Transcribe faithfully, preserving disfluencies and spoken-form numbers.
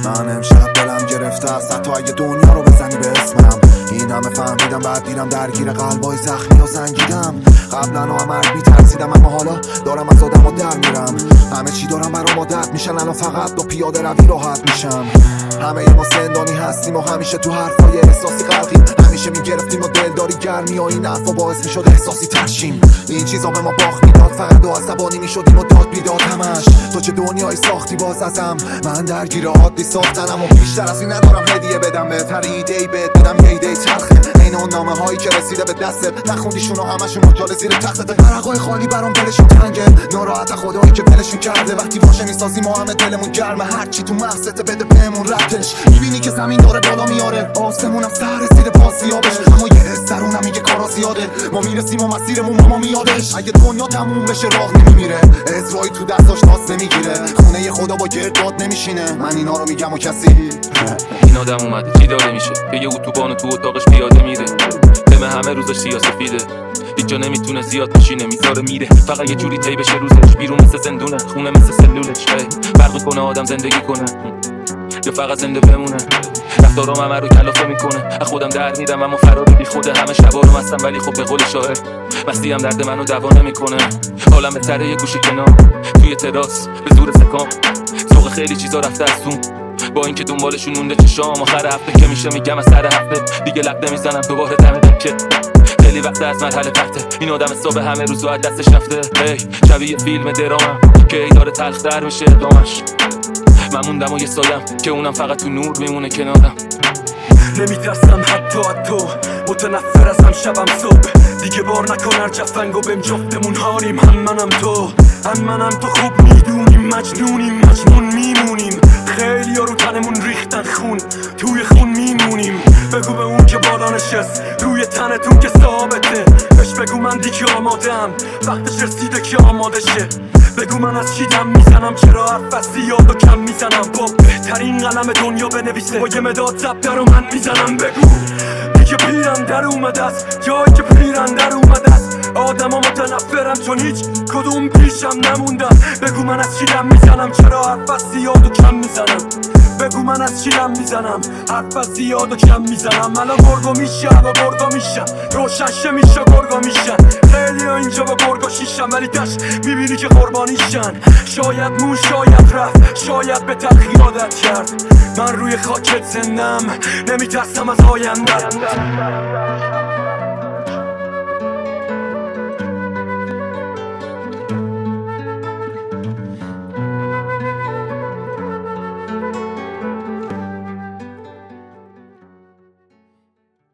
من امشب دلم گرفته است حتی اگه دنیا رو بزنی به اسمم. این همه فهمیدم بعد دیدم درگیر قلبای زخمی و زنگیدم. قبلا و مرگ میترسیدم اما حالا دارم از آدم ها در میرم. همه چی دارم برام عادت میشن الان فقط با پیاده روی راحت میشم. همه ما زندانی هستیم و همیشه تو حرفای احساسی غرقیم. همیشه میگرفتیم و دلداری گرمی و این حرفا باعث میشد احساسی ترشیم. این چیزا به ما باخت میداد فقط دو عصبانی میشدیم و داد بیداد همش. تو چه دنیایی ساختی باز ازم، من درگیر عادی ساختنم و بیشتر از این ندارم هدیه بدم بهتر ایده‌ای بهت بدم یه ایده تلخه. این اون نامه هایی که رسیده به دستت نخوندیشون و همشون مجال زیر تختت. ورقای خالی برام دلشون تنگه، ناراحت خدایی که دلشون کرده. وقتی واشه میسازی ما همه دلمون گرمه، هرچی تو مغزت بده بهمون رتش. میبینی که زمین داره بالا میاره، آسمونم سر رسیده پاسیابش. اما یه حس درونم میگه کارا زیاده، ما میرسیم و مسیرمون ما میادش. اگه دنیا تموم بشه راه نمیمیره، ازرایی تو دستاش ناس نمیگیره. خونه خدا با گردباد نمیشینه، من اینا رو میگم و کسی. این آدم اومده چی داره میشه که یه اتوبان تو اتاقش پیاده میره. تم همه روزش سیاسفیده، هیچ جا نمیتونه زیاد بشینه، میذاره میره فقط یه جوری طی بشه روزش. بیرون مثل زندونه، خونه مثل سلولش. فرق کنه آدم زندگی کنه یا فقط زنده بمونه. رفتارام همه رو کلافه میکنه، از خودم در میرم اما فرار بی خوده. همه شبا رو مستم ولی خب به قول شاعر مستی هم درد منو دوا نمیکنه. حالم بهتره یه گوشه کنار توی تراس به زور سکام. ذوق خیلی چیزا رفته از تون، با اینکه دنبالشون مونده چشام. آخر هفته که میشه میگم از سر هفته دیگه لق نمیزنم دوباره دم دکه. خیلی وقت از مرحله پرته، این آدم حساب همه روزو از دستش رفته. هی شبیه فیلم درامم که ای داره تلختر میشه اقدامش. من موندم و یه سایم که اونم فقط تو نور میمونه کنارم. نمیترسم حتی از تو، متنفر ازم شبم صبح. دیگه بار نکن هر جفنگو بهم جفتمون هاریم. هم منم تو هم منم تو خوب میدونیم، مجنونیم مجنون میمونیم. خیلی ها رو تنمون ریختن خون، توی خون میمونیم. بگو به اون که بالا نشست روی تنتون که ثابته، بهش بگو من دیگه آمادم، وقتش رسیده که آماده شه. بگو من از چی دم میزنم، چرا حرف از زیاد و کم میزنم. با بهترین قلم دنیا بنویسه با یه مداد زبده رو من میزنم. بگو دیگه پیرم در اومده است، جایی که پیرم در اومده است. آدم ها متنفرم چون هیچ کدوم پیشم نموندن. بگو من از چی دم میزنم، چرا حرف از زیاد و کم میزنم. بگو من از چی دم میزنم، حرف از زیاد و کم میزنم. الان گرگو میشه و گرگا میشن، روشنشه میشه گرگا میشن. خیلی ها اینجا با گرگا شیشن ولی دشت میبینی که قربانیشن. شاید مون شاید رفت، شاید به تلخی عادت کرد. من روی خاکت زندم، نمیترسم از آینده.